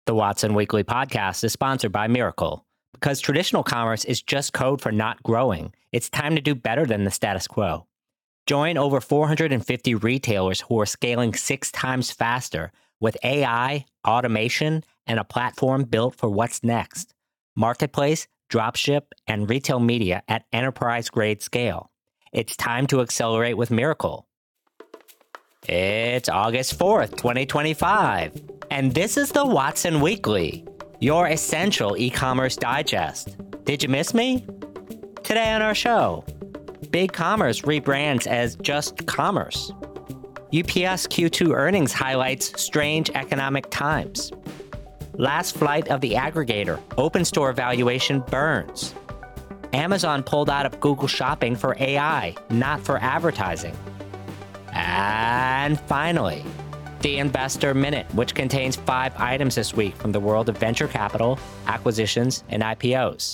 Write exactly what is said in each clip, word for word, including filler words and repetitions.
The Watson Weekly podcast is sponsored by Miracle. Because traditional commerce is just code for not growing, it's time to do better than the status quo. Join over four hundred fifty retailers who are scaling six times faster with A I, automation, and a platform built for what's next. Marketplace, dropship, and retail media at enterprise-grade scale. It's time to accelerate with Miracle. It's August fourth, twenty twenty-five, and this is the Watson Weekly, your essential e-commerce digest. Did you miss me? Today on our show, BigCommerce rebrands as Just Commerce. U P S Q two earnings highlights strange economic times. Last flight of the aggregator, open store valuation burns. Amazon pulled out of Google Shopping for A I, not for advertising. And finally, the Investor Minute, which contains five items this week from the world of venture capital, acquisitions, and I P Os.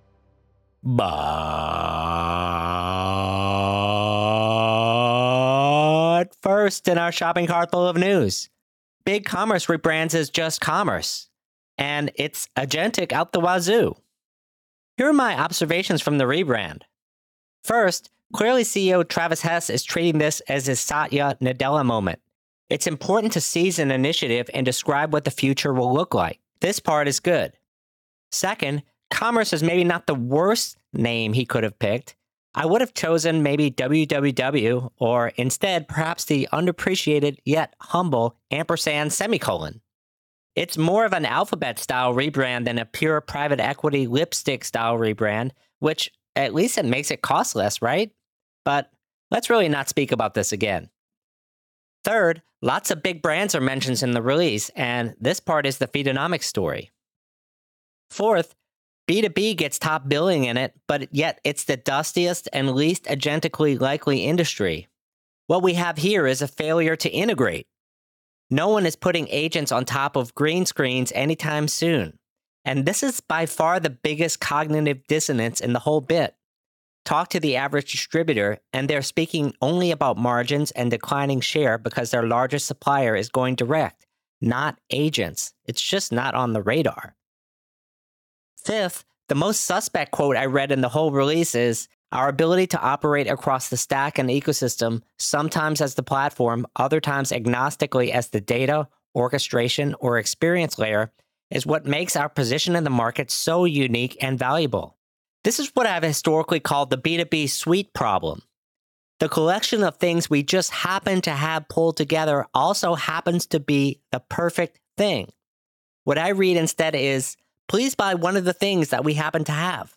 But first, in our shopping cart full of news, BigCommerce rebrands as Just Commerce, and it's agentic out the wazoo. Here are my observations from the rebrand. First, clearly C E O Travis Hess is treating this as his Satya Nadella moment. It's important to seize an initiative and describe what the future will look like. This part is good. Second, Commerce is maybe not the worst name he could have picked. I would have chosen maybe W W W, or instead perhaps the underappreciated yet humble ampersand semicolon. It's more of an Alphabet-style rebrand than a pure private equity lipstick-style rebrand, which at least it makes it cost less, right? But let's really not speak about this again. Third, lots of big brands are mentioned in the release, and this part is the Feedonomics story. Fourth, B two B gets top billing in it, but yet it's the dustiest and least agentically likely industry. What we have here is a failure to integrate. No one is putting agents on top of green screens anytime soon. And this is by far the biggest cognitive dissonance in the whole bit. Talk to the average distributor, and they're speaking only about margins and declining share because their largest supplier is going direct, not agents. It's just not on the radar. Fifth, the most suspect quote I read in the whole release is, "Our ability to operate across the stack and ecosystem, sometimes as the platform, other times agnostically as the data, orchestration, or experience layer, is what makes our position in the market so unique and valuable." This is what I've historically called the B two B suite problem. The collection of things we just happen to have pulled together also happens to be the perfect thing. What I read instead is, please buy one of the things that we happen to have.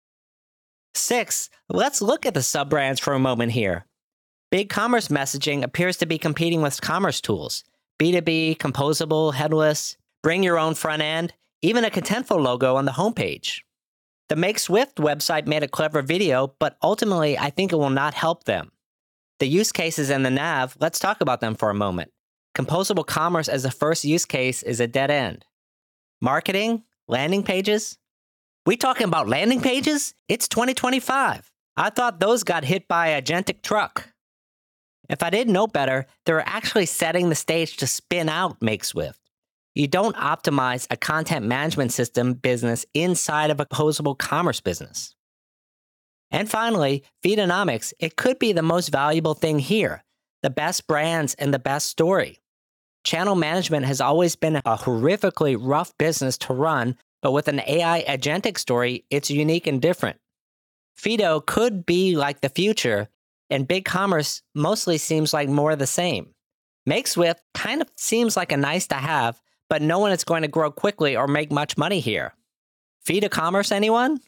Six, let's look at the sub-brands for a moment here. BigCommerce messaging appears to be competing with commerce tools. B two B, composable, headless, bring your own front end, even a Contentful logo on the homepage. The Make Swift website made a clever video, but ultimately I think it will not help them. The use cases in the nav, let's talk about them for a moment. Composable commerce as a first use case is a dead end. Marketing? Landing pages? We talking about landing pages? It's twenty twenty-five. I thought those got hit by a agentic truck. If I didn't know better, they're actually setting the stage to spin out Make Swift. You don't optimize a content management system business inside of a composable commerce business. And finally, Feedonomics, it could be the most valuable thing here, the best brands and the best story. Channel management has always been a horrifically rough business to run, but with an A I agentic story, it's unique and different. Feedo could be like the future, and BigCommerce mostly seems like more of the same. Make Swift kind of seems like a nice to have, but no one is going to grow quickly or make much money here. Feedocommerce, anyone?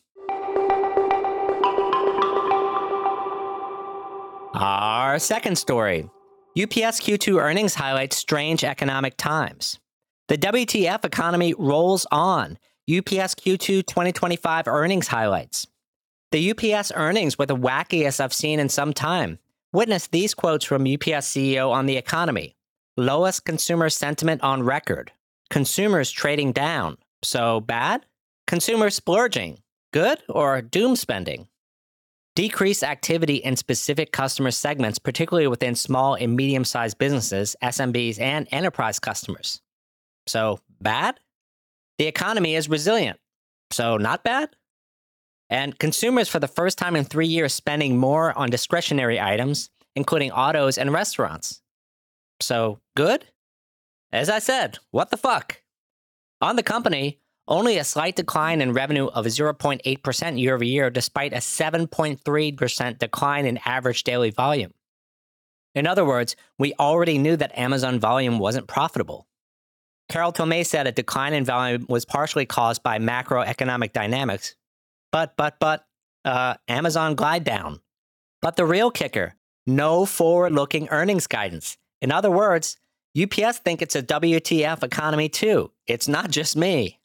Our second story. U P S Q two earnings highlights strange economic times. The W T F economy rolls on. U P S Q two twenty twenty-five earnings highlights. The U P S earnings were the wackiest I've seen in some time. Witness these quotes from U P S C E O on the economy. Lowest consumer sentiment on record. Consumers trading down. So bad? Consumers splurging. Good or doom spending? Decreased activity in specific customer segments, particularly within small and medium-sized businesses, S M Bs, and enterprise customers. So bad? The economy is resilient, so not bad. And consumers, for the first time in three years, spending more on discretionary items, including autos and restaurants. So good? As I said, what the fuck? On the company, only a slight decline in revenue of zero point eight percent year over year, despite a seven point three percent decline in average daily volume. In other words, we already knew that Amazon volume wasn't profitable. Carol Tomé said a decline in volume was partially caused by macroeconomic dynamics. But, but, but, uh, Amazon glide down. But the real kicker, no forward-looking earnings guidance. In other words, U P S think it's a W T F economy too. It's not just me.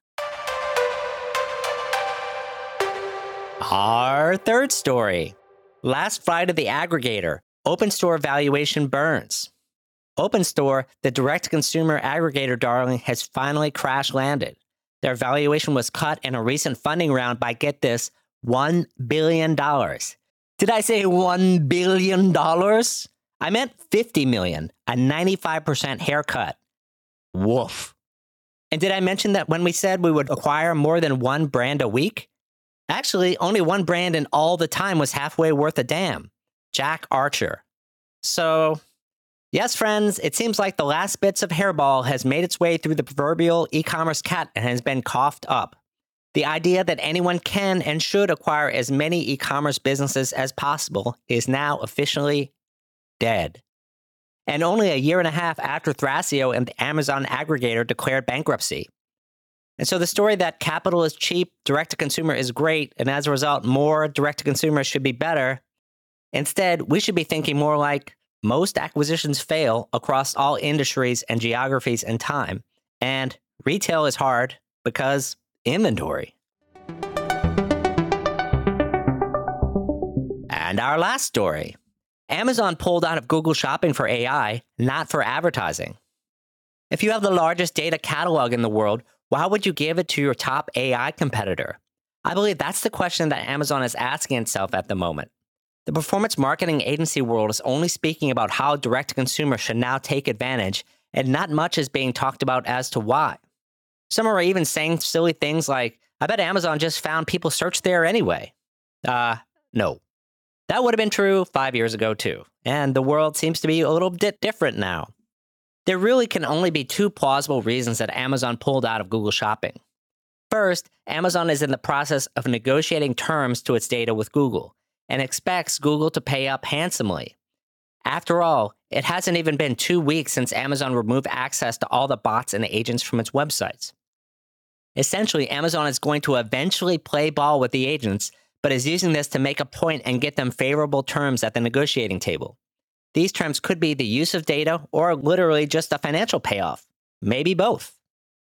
Our third story. Last flight of the aggregator. OpenStore valuation burns. OpenStore, the direct-to-consumer aggregator darling, has finally crash-landed. Their valuation was cut in a recent funding round by, get this, one billion dollars. Did I say one billion dollars? I meant fifty million dollars, a ninety-five percent haircut. Woof. And did I mention that when we said we would acquire more than one brand a week? Actually, only one brand in all the time was halfway worth a damn. Jack Archer. So, yes, friends, it seems like the last bits of hairball has made its way through the proverbial e-commerce cat and has been coughed up. The idea that anyone can and should acquire as many e-commerce businesses as possible is now officially dead. And only a year and a half after Thrasio and the Amazon aggregator declared bankruptcy. And so the story that capital is cheap, direct-to-consumer is great, and as a result, more direct-to-consumer should be better. Instead, we should be thinking more like most acquisitions fail across all industries and geographies and time. And retail is hard because inventory. And our last story. Amazon pulled out of Google Shopping for A I, not for advertising. If you have the largest data catalog in the world, why would you give it to your top A I competitor? I believe that's the question that Amazon is asking itself at the moment. The performance marketing agency world is only speaking about how direct-to-consumer should now take advantage, and not much is being talked about as to why. Some are even saying silly things like, I bet Amazon just found people search there anyway. Uh, no. That would have been true five years ago too, and the world seems to be a little bit different now. There really can only be two plausible reasons that Amazon pulled out of Google Shopping. First, Amazon is in the process of negotiating terms to its data with Google, and expects Google to pay up handsomely. After all, it hasn't even been two weeks since Amazon removed access to all the bots and agents from its websites. Essentially, Amazon is going to eventually play ball with the agents, but is using this to make a point and get them favorable terms at the negotiating table. These terms could be the use of data or literally just a financial payoff. Maybe both.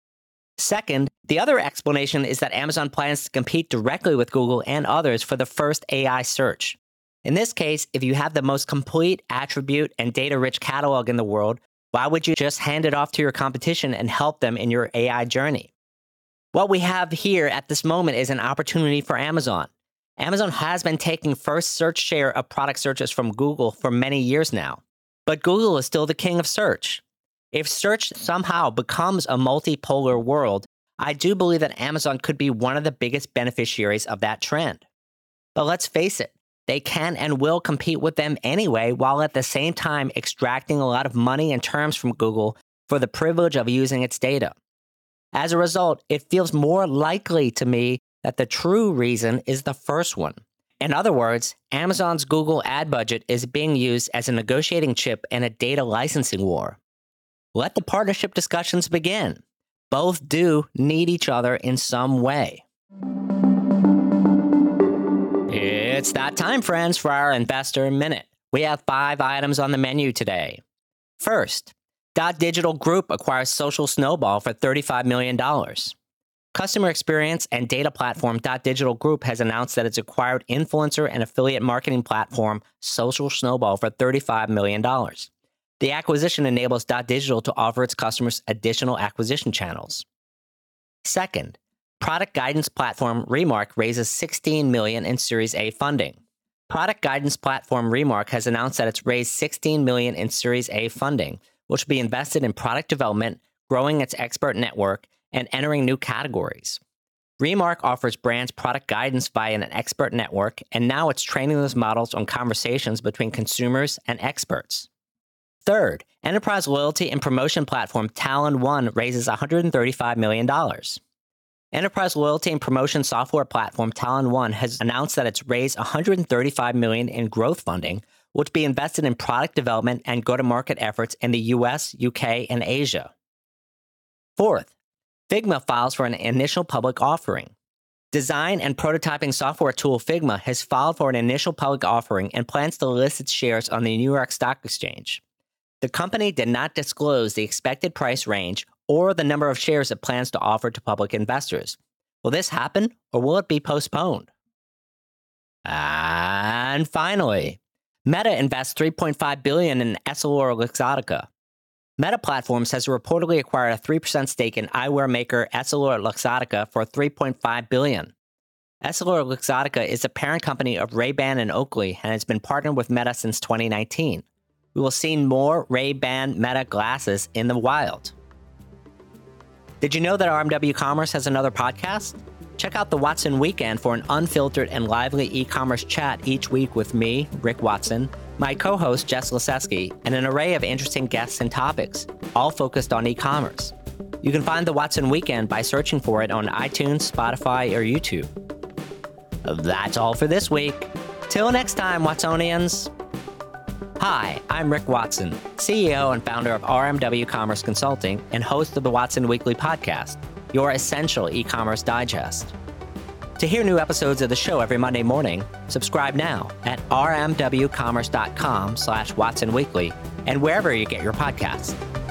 Second, the other explanation is that Amazon plans to compete directly with Google and others for the first A I search. In this case, if you have the most complete attribute and data-rich catalog in the world, why would you just hand it off to your competition and help them in your A I journey? What we have here at this moment is an opportunity for Amazon. Amazon has been taking first search share of product searches from Google for many years now. But Google is still the king of search. If search somehow becomes a multipolar world, I do believe that Amazon could be one of the biggest beneficiaries of that trend. But let's face it, they can and will compete with them anyway, while at the same time extracting a lot of money and terms from Google for the privilege of using its data. As a result, it feels more likely to me that the true reason is the first one. In other words, Amazon's Google ad budget is being used as a negotiating chip in a data licensing war. Let the partnership discussions begin. Both do need each other in some way. It's that time, friends, for our Investor Minute. We have five items on the menu today. First, Dot Digital Group acquires Social Snowball for thirty-five million dollars. Customer experience and data platform Dot Digital Group has announced that it's acquired influencer and affiliate marketing platform Social Snowball for thirty-five million dollars. The acquisition enables Dot Digital to offer its customers additional acquisition channels. Second, product guidance platform Remark raises sixteen million dollars in Series A funding. Product guidance platform Remark has announced that it's raised sixteen million dollars in Series A funding, which will be invested in product development, growing its expert network, and entering new categories. Remark offers brands product guidance via an expert network, and now it's training those models on conversations between consumers and experts. Third, enterprise loyalty and promotion platform Talon One raises one hundred thirty-five million dollars. Enterprise loyalty and promotion software platform Talon One has announced that it's raised one hundred thirty-five million dollars in growth funding, which will be invested in product development and go-to-market efforts in the U S, U K, and Asia. Fourth, Figma files for an initial public offering. Design and prototyping software tool Figma has filed for an initial public offering and plans to list its shares on the New York Stock Exchange. The company did not disclose the expected price range or the number of shares it plans to offer to public investors. Will this happen, or will it be postponed? And finally, Meta invests three point five billion dollars in EssilorLuxottica. Meta Platforms has reportedly acquired a three percent stake in eyewear maker EssilorLuxottica for three point five billion dollars. EssilorLuxottica is the parent company of Ray-Ban and Oakley and has been partnered with Meta since twenty nineteen. We will see more Ray-Ban Meta glasses in the wild. Did you know that R M W Commerce has another podcast? Check out the Watson Weekend for an unfiltered and lively e-commerce chat each week with me, Rick Watson, my co-host Jess Lasesky, and an array of interesting guests and topics, all focused on e-commerce. You can find the Watson Weekend by searching for it on iTunes, Spotify, or YouTube. That's all for this week. Till next time, Watsonians. Hi, I'm Rick Watson, C E O and founder of R M W Commerce Consulting and host of the Watson Weekly Podcast, your essential e-commerce digest. To hear new episodes of the show every Monday morning, subscribe now at r m w commerce dot com slash Watson Weekly and wherever you get your podcasts.